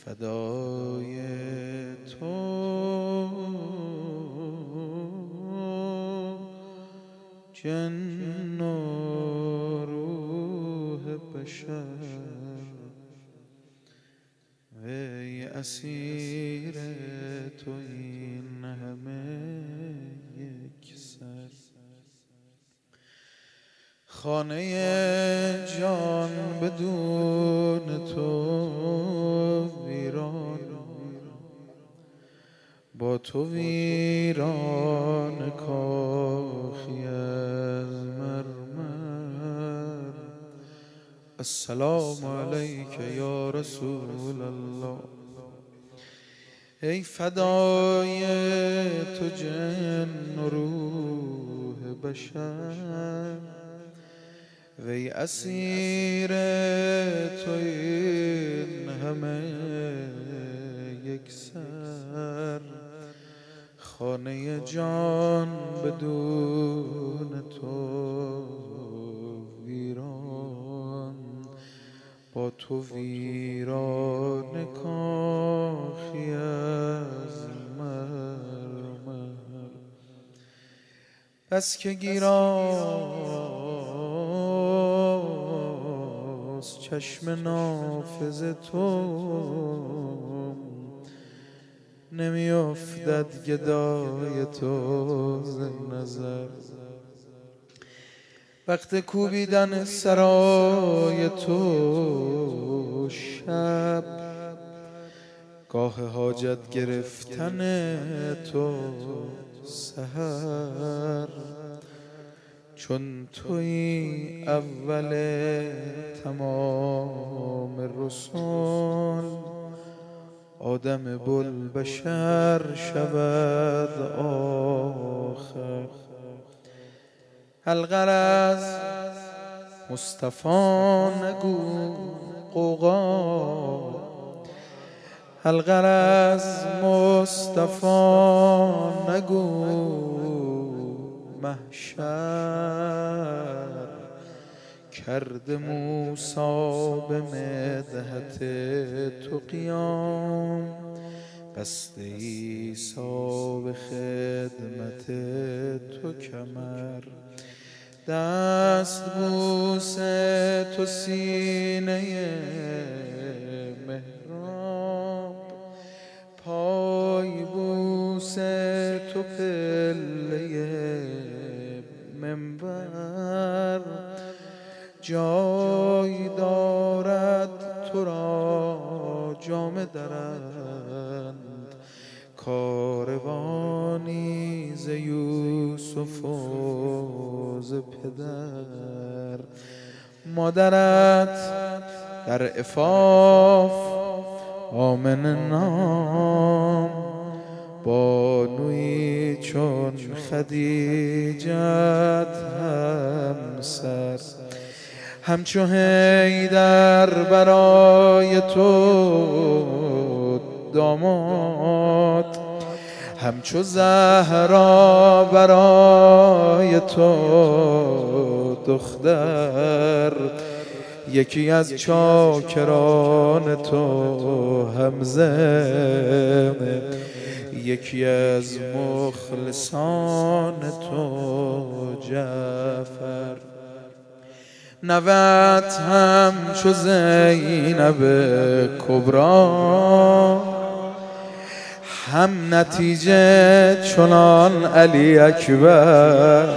فدای تو جن و روح بشر، وی اسیر تو این همه یک سر. خانه جان بدون تو ویران، با تو ویران کاخی از مرمر. السلام علیک یا رسول الله. ای فدای تو جن و روح بشر، وی اسیر تو این همه یک سر. خانه جان بدون تو ویران، با تو ویران کاخی از مرمر. بس که گیراست چشم نافذ تو، نمی افتد گدای تو ز نظر. وقت کوبیدن سرای تو شب، گاه حاجت گرفتن تو سحر. چون تویی اول تمام رسول، آدم بوالبشر شود آخر. الغرض مصطفی نگو غوغا، الغرض مصطفی نگو محشر. کرده موسی به مدحت تو قیام، بسته عیسی به خدمت تو کمر. دست بوس تو سینه محراب، پای بوس تو پله منبر. جای دارد تو را جامه درند، کاروانی ز یوسف و ز پدر. مادرت در عفاف آمنه نام، بانویی چون خدیجت همسر. همچو حیدر برای تو داماد، همچو زهرا برای تو دختر. یکی از چاکران تو حمزه، یکی از مخلصان تو جعفر. نوت همچو زینب کبری، هم نتیجه چنان علی اکبر.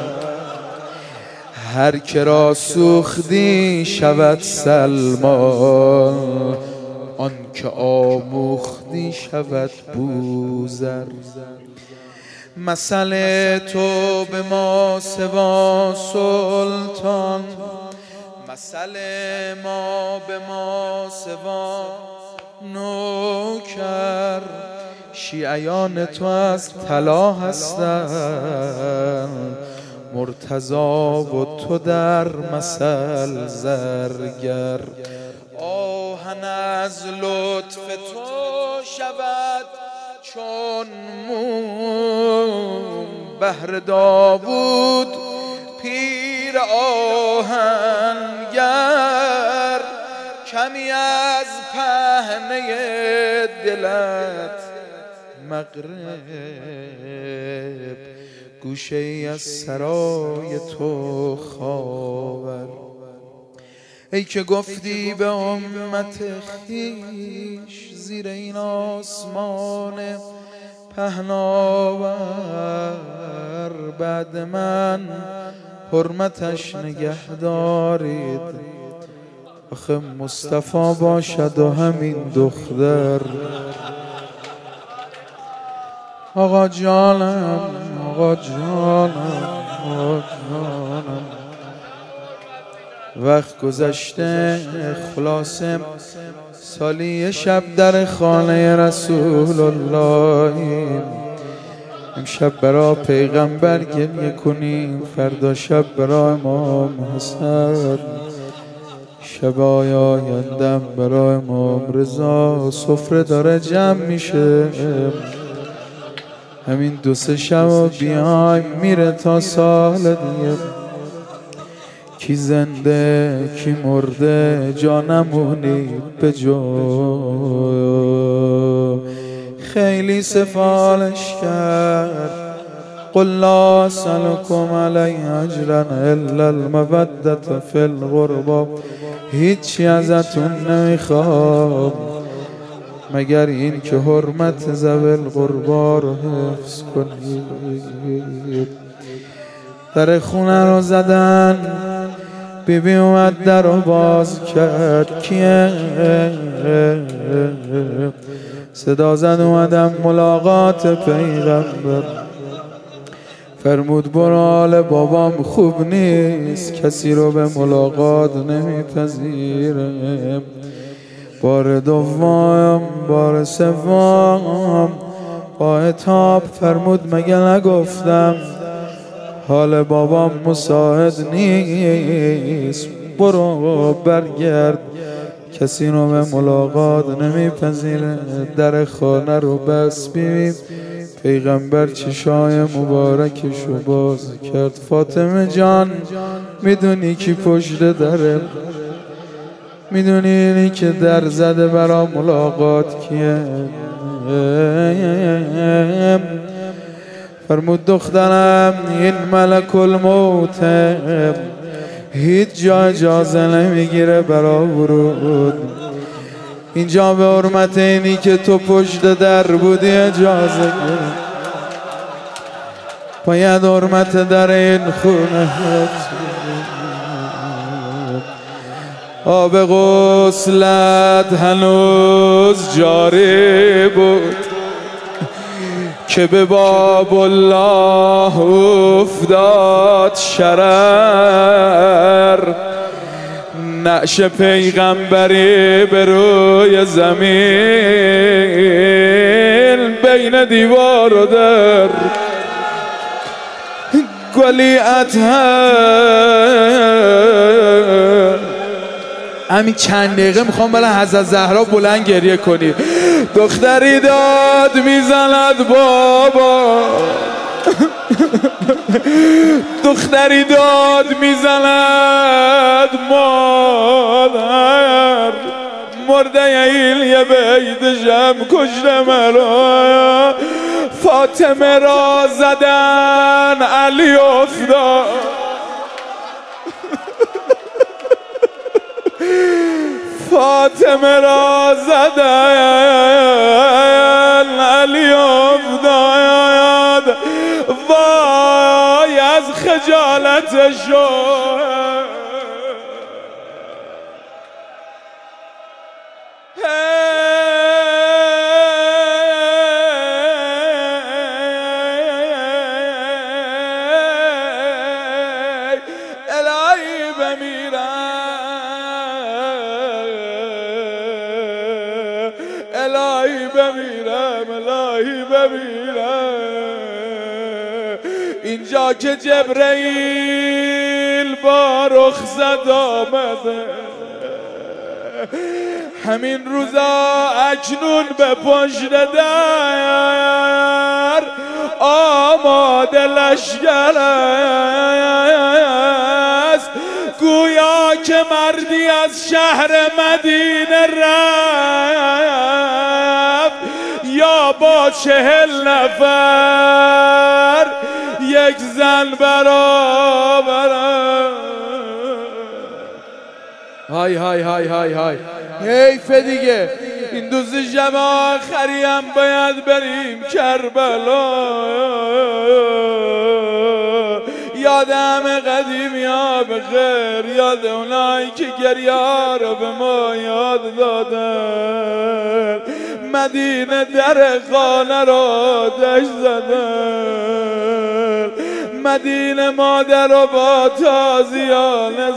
هر که را سوختی شود سلمان، آن که آموختی شود بوذر. مثل تو به ما سوا سلطان، مثل ما به ما سوا نوکر. شیعیان تو از طلا هستند، مرتضا و تو در مثل زرگر. آهن از لطف تو شود چون موم، بهر داوود پیر آهنگر. کمی از صحنه دلت مغرب، گوشه ای از سرای تو خاور. ای که گفتی به امت خویش زیر این آسمان پهناور، بعد من حرمتش نگه دارید. آخه مصطفی باشد و همین دختر. آقا جانم، آقا جانم، آقا جانم، وقت گذشته. خلاصه سالی یه شب در خانه رسول الله، امشب برا پیغمبر گریه کنیم، فردا شب برا امام حسن، شب آیندم برا امام رضا. سفره داره جمع میشه، همین 2-3 شب بیایم میره تا سال دیگه. کی زنده کی مرده جا نمونید به جا. خیلی سفالش کرد قل لا اسألكم علیه اجرا الا المودة فی القربى، هیچی ازتون نمیخوام مگر این که حرمت ذوی القربی رو حفظ کنید. در خونه رو زدن، بیبی اومد در رو باز کرد. کیه؟ صدا زد اومدم ملاقات پیغمبر. فرمود برو حال بابام خوب نیست، کسی رو به ملاقات نمیپذیره. بار دوم، بار سوم با عتاب فرمود مگه نگفتم حال بابام مساعد نیست، برو برگرد، کسی رو به ملاقات نمیپذیره. در خانه رو بس. بیبی پیغمبر چشای مبارکشو باز کرد. فاطمه جان میدونی کی پشت دره؟ میدونی اینی که در زده برا ملاقات کیه؟ فرمود دخترم این ملک الموت هیچ جا اجازه نمیگیره برا ورود. اینجا به حرمت اینی که تو پشت در بودی اجازه گیر. باید حرمت در این خونه آب غسلت هنوز جاری بود که به باب الله افتاد شرر. نعش پیغمبری به روی زمین بین دیوار و در. گلی اطهر همین چند دقیقه میخوام برای حضرت زهرا بلند گریه کنی. دختری داد میزند بابا، دختری داد میزند مادر، مرده ایل یه بیدشم کشته مرا. فاطمه را زدن علی افتاد، فاطمه را زدن علی افتاد. وای از خجالتشو الهی بمیرم، الهی بمیرم، الهی بمیرم. اینجا که جبرئیل با رخصت آمده، همین روزا اکنون به پشت در آماده لشگر است. گویا که مردی از شهر مدینه رفت یا با 40 نفر یک زن برابرم. های های های های های حیف دیگه، این دوز شب آخری هم باید بریم کربلا. یاد همه قدیمی ها بخیر، یاد اونایی که گریه رو به ما یاد دادن، مدینه در خانه رو دشت زدن، مدینه مادر رو با تازیانه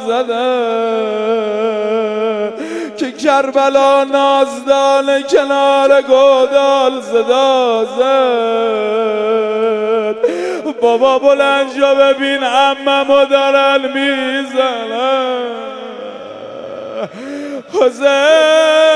زدن که کربلا نازدان کنار گودال صدا زد. بابا بلند شو ببین عممو دارن میزنن. حسین